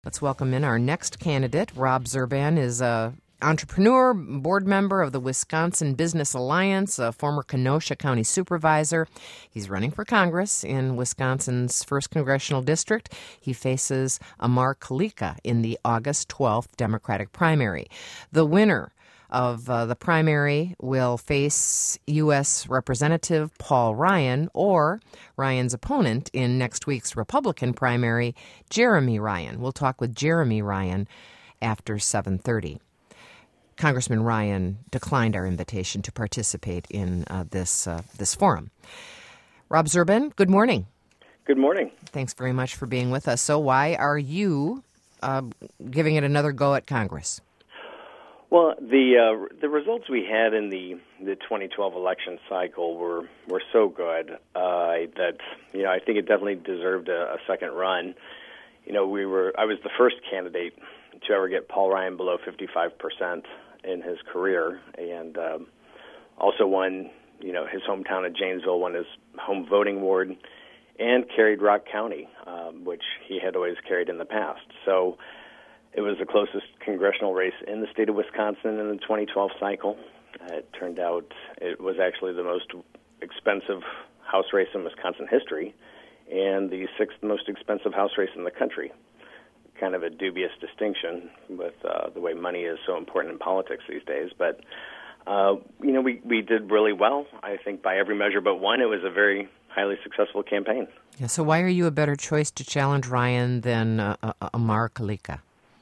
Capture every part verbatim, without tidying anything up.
Let's welcome in our next candidate. Rob Zurban is a entrepreneur, board member of the Wisconsin Business Alliance, a former Kenosha County supervisor. He's running for Congress in Wisconsin's first congressional district. He faces Amar Kalika in the August twelfth Democratic primary. The winner of uh, the primary will face U S Representative Paul Ryan or Ryan's opponent in next week's Republican primary, Jeremy Ryan. We'll talk with Jeremy Ryan after seven thirty. Congressman Ryan declined our invitation to participate in uh, this uh, this forum. Rob Zurban, good morning. Good morning. Thanks very much for being with us. So why are you uh, giving it another go at Congress? Well, the uh, the results we had in the, the twenty twelve election cycle were, were so good uh, that you know I think it definitely deserved a, a second run. You know, we were I was the first candidate to ever get Paul Ryan below fifty-five percent in his career, and um, also won you know his hometown of Janesville, won his home voting ward, and carried Rock County, um, which he had always carried in the past. So it was the closest congressional race in the state of Wisconsin in the twenty twelve cycle. Uh, it turned out it was actually the most expensive House race in Wisconsin history and the sixth most expensive House race in the country. Kind of a dubious distinction with uh, the way money is so important in politics these days. But, uh, you know, we, we did really well. I think by every measure but one, it was a very highly successful campaign. Yeah, so why are you a better choice to challenge Ryan than uh, uh, Amar Kalika?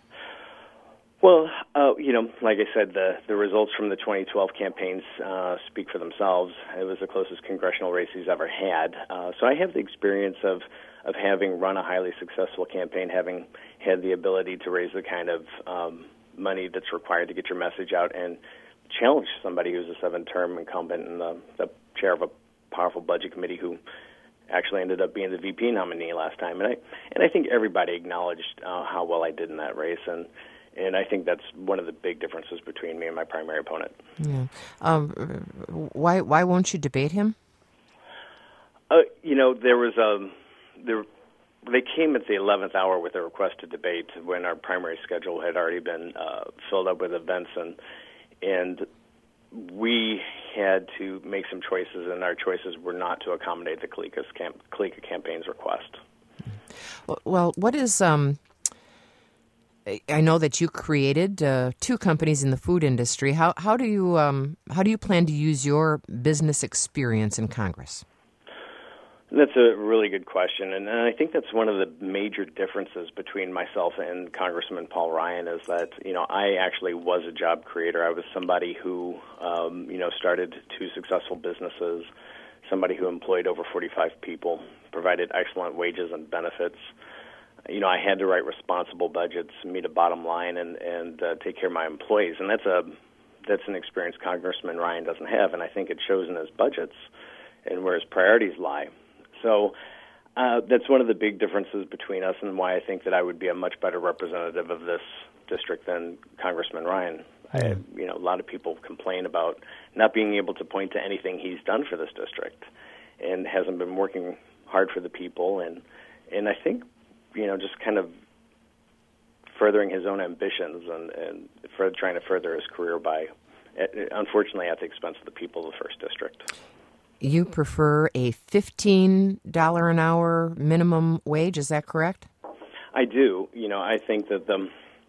Well, uh, you know, like I said, the, the results from the twenty twelve campaigns uh, speak for themselves. It was the closest congressional race he's ever had. Uh, so I have the experience of, of having run a highly successful campaign, having had the ability to raise the kind of um, money that's required to get your message out and challenge somebody who's a seven-term incumbent and the, the chair of a powerful budget committee who actually ended up being the V P nominee last time. And I, and I think everybody acknowledged uh, how well I did in that race. And And I think that's one of the big differences between me and my primary opponent. Yeah. Um, why why won't you debate him? Uh, you know, there was a there. They came at the eleventh hour with a request to debate when our primary schedule had already been uh, filled up with events, and and we had to make some choices, and our choices were not to accommodate the Kalika's camp, Kalika campaign's request. Well, what is um. I know that you created uh, two companies in the food industry. How how do you um, how do you plan to use your business experience in Congress? That's a really good question, and I think that's one of the major differences between myself and Congressman Paul Ryan is that you know I actually was a job creator. I was somebody who um, you know started two successful businesses, somebody who employed over forty-five people, provided excellent wages and benefits. You know, I had to write responsible budgets, meet a bottom line, and and uh, take care of my employees, and that's a that's an experience Congressman Ryan doesn't have, and I think it shows in his budgets and where his priorities lie. So uh, that's one of the big differences between us, and why I think that I would be a much better representative of this district than Congressman Ryan. I, you know, a lot of people complain about not being able to point to anything he's done for this district, and hasn't been working hard for the people, and and I think. You know, just kind of furthering his own ambitions and, and for trying to further his career by, unfortunately, at the expense of the people of the first district. You prefer a fifteen dollars an hour minimum wage, is that correct? I do. You know, I think that the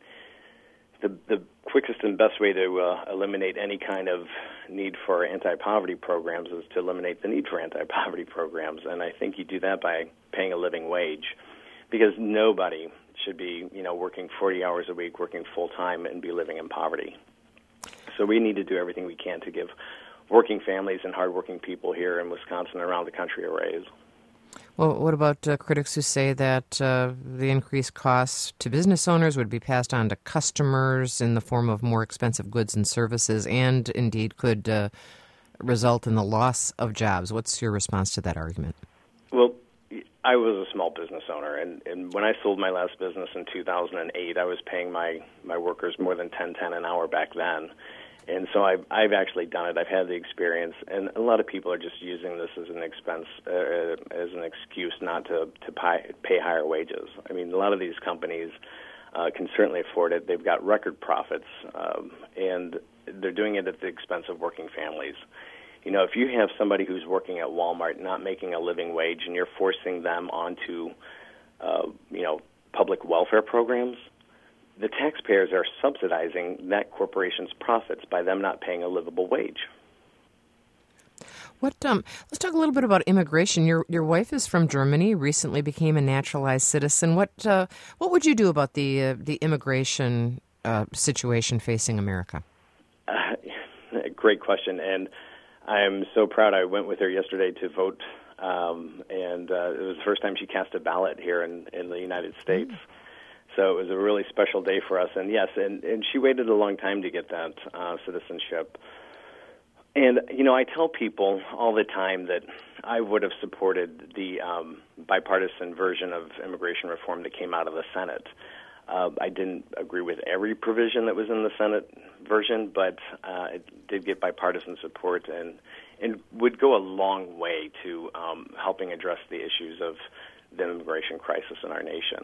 the, the quickest and best way to uh, eliminate any kind of need for anti-poverty programs is to eliminate the need for anti-poverty programs, and I think you do that by paying a living wage. Because nobody should be, you know, working forty hours a week, working full-time, and be living in poverty. So we need to do everything we can to give working families and hardworking people here in Wisconsin and around the country a raise. Well, what about uh, critics who say that uh, the increased costs to business owners would be passed on to customers in the form of more expensive goods and services and, indeed, could uh, result in the loss of jobs? What's your response to that argument? Well, I was a small business owner, and, and when I sold my last business in two thousand eight, I was paying my, my workers more than ten ten an hour back then. And so I've, I've actually done it. I've had the experience, and a lot of people are just using this as an expense, uh, as an excuse not to, to pay, pay higher wages. I mean, a lot of these companies uh, can certainly afford it. They've got record profits, um, and they're doing it at the expense of working families. You know, if you have somebody who's working at Walmart not making a living wage and you're forcing them onto, uh, you know, public welfare programs, the taxpayers are subsidizing that corporation's profits by them not paying a livable wage. What? Um, let's talk a little bit about immigration. Your your wife is from Germany. Recently became a naturalized citizen. What uh, what would you do about the uh, the immigration uh, situation facing America? Uh, great question, and I'm so proud. I went with her yesterday to vote, um, and uh, it was the first time she cast a ballot here in, in the United States. Mm-hmm. So it was a really special day for us. And yes, and, and she waited a long time to get that uh, citizenship. And, you know, I tell people all the time that I would have supported the um, bipartisan version of immigration reform that came out of the Senate. Uh, I didn't agree with every provision that was in the Senate version, but uh, it did get bipartisan support and, and would go a long way to um, helping address the issues of the immigration crisis in our nation.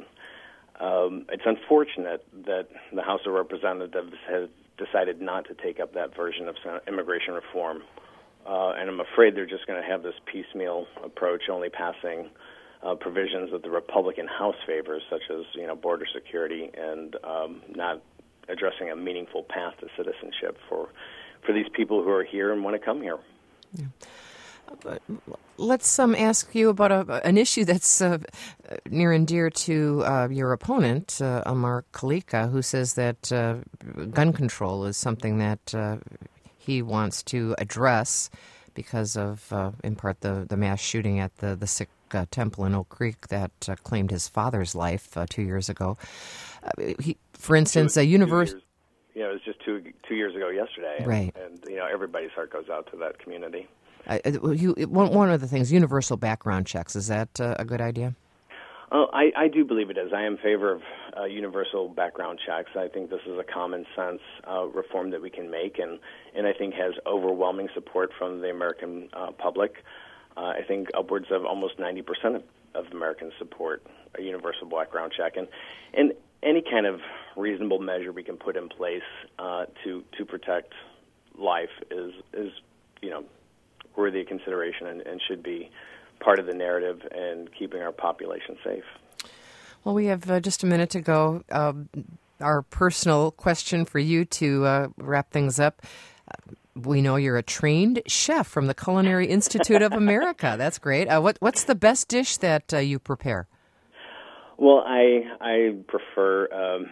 Um, it's unfortunate that the House of Representatives has decided not to take up that version of immigration reform. Uh, and I'm afraid they're just going to have this piecemeal approach, only passing uh, provisions that the Republican House favors, such as, you know, border security, and um, not addressing a meaningful path to citizenship for for these people who are here and want to come here. Yeah. Uh, let's um, ask you about a, an issue that's uh, near and dear to uh, your opponent, uh, Amar Kalika, who says that uh, gun control is something that uh, he wants to address because of, uh, in part, the, the mass shooting at the, the Sikh uh, temple in Oak Creek that uh, claimed his father's life uh, two years ago. Uh, he, for instance, a universe. You know, it was just two two years ago yesterday, and, right? And you know, everybody's heart goes out to that community. Uh, you, one, one of the things, universal background checks, is that uh, a good idea? Uh, I, I do believe it is. I am in favor of uh, universal background checks. I think this is a common sense uh, reform that we can make, and, and I think has overwhelming support from the American uh, public. Uh, I think upwards of almost ninety percent of, of Americans support a universal background check, and and any kind of reasonable measure we can put in place uh, to to protect life is is you know. worthy of consideration and, and should be part of the narrative and keeping our population safe. Well, we have uh, just a minute to go. Uh, our personal question for you to uh, wrap things up. Uh, we know you're a trained chef from the Culinary Institute of America. That's great. Uh, what, what's the best dish that uh, you prepare? Well, I I prefer um,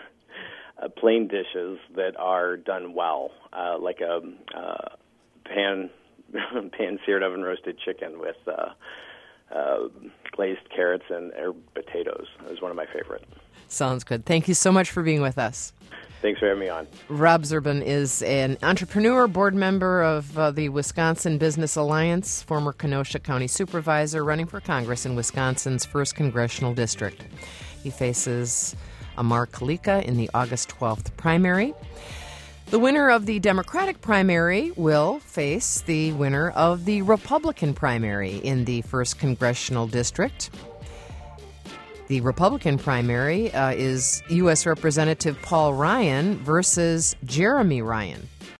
uh, plain dishes that are done well, uh, like a uh, pan pan-seared oven-roasted chicken with uh, uh, glazed carrots and herb potatoes is one of my favorite. Sounds good. Thank you so much for being with us. Thanks for having me on. Rob Zurban is an entrepreneur, board member of uh, the Wisconsin Business Alliance, former Kenosha County Supervisor, running for Congress in Wisconsin's first Congressional District. He faces Amar Kalika in the August twelfth primary. The winner of the Democratic primary will face the winner of the Republican primary in the first Congressional District. The Republican primary uh, is U S Representative Paul Ryan versus Jeremy Ryan.